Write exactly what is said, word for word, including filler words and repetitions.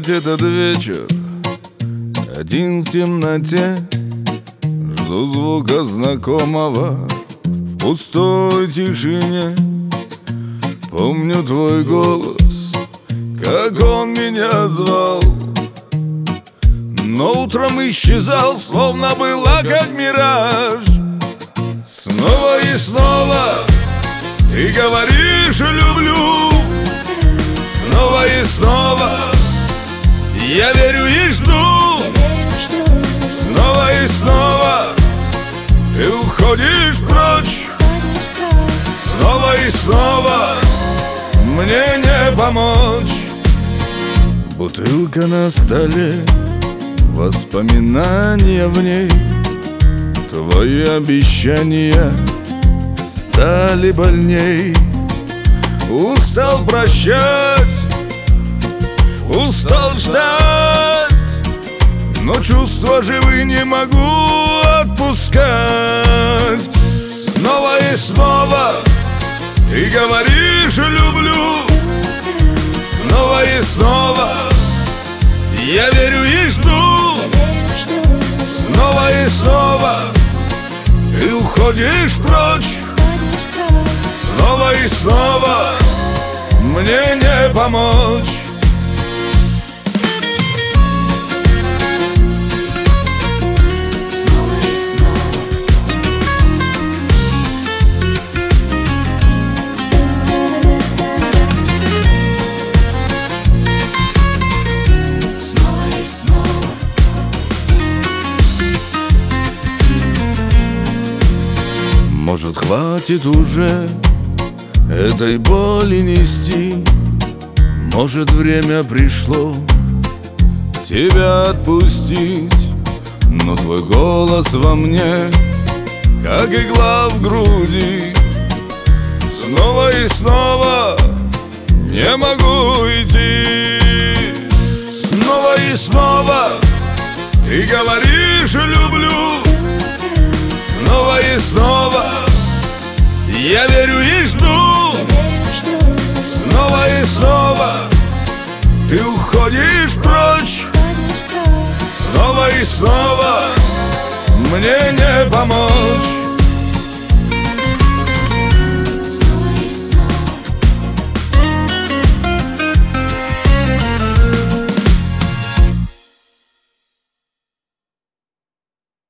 опять этот вечер, один в темноте. Жду звука знакомого в пустой тишине. Помню твой голос, как он меня звал, но утром исчезал, словно была как мираж. Снова и снова ты говоришь «люблю». Снова и снова я верю и жду. Снова и снова ты уходишь прочь. Снова и снова мне не помочь. Бутылка на столе, воспоминания в ней. Твои обещания стали больней. Устал прощать, устал ждать, но чувства живые не могу отпускать. Снова и снова ты говоришь «люблю». Снова и снова я верю и жду. Снова и снова ты уходишь прочь. Снова и снова мне не помочь. Может, хватит уже этой боли нести? Может, время пришло тебя отпустить? Но твой голос во мне, как игла в груди. Снова и снова не могу идти. Снова и снова ты говоришь «люблю». Снова и снова я верю и жду. Снова и снова ты уходишь прочь. Снова и снова мне не помочь.